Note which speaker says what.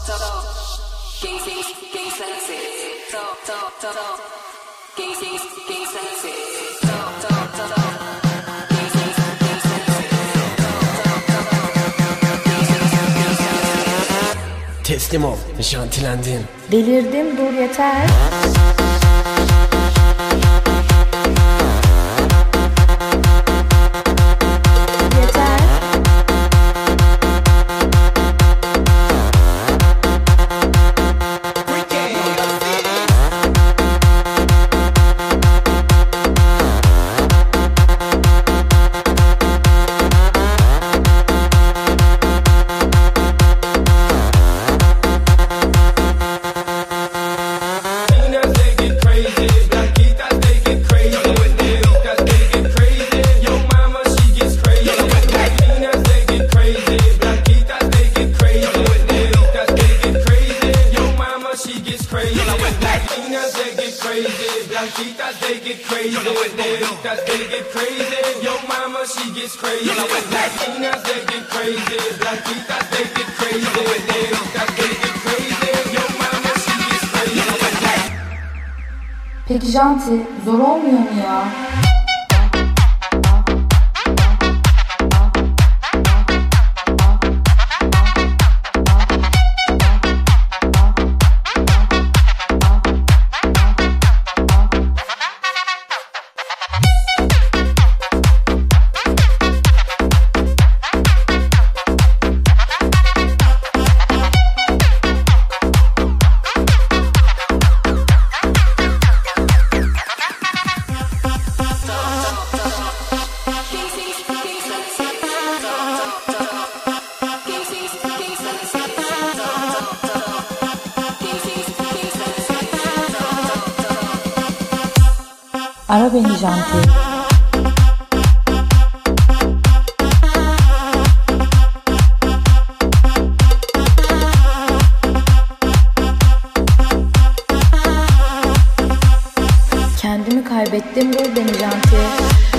Speaker 1: Teslim ol, şantilendin.
Speaker 2: Delirdim, dur yeter.
Speaker 3: Blanquitas, they get crazy. Negritas, they get crazy. Yo mama, she gets crazy. Latinas, they get crazy. Blanquitas, they get crazy. Negritas, they get crazy. Yo mama, she gets crazy.
Speaker 2: Peki Janti, zor olmuyor mu ya? Ara beni Janti. Kendimi kaybettim, bul beni Janti.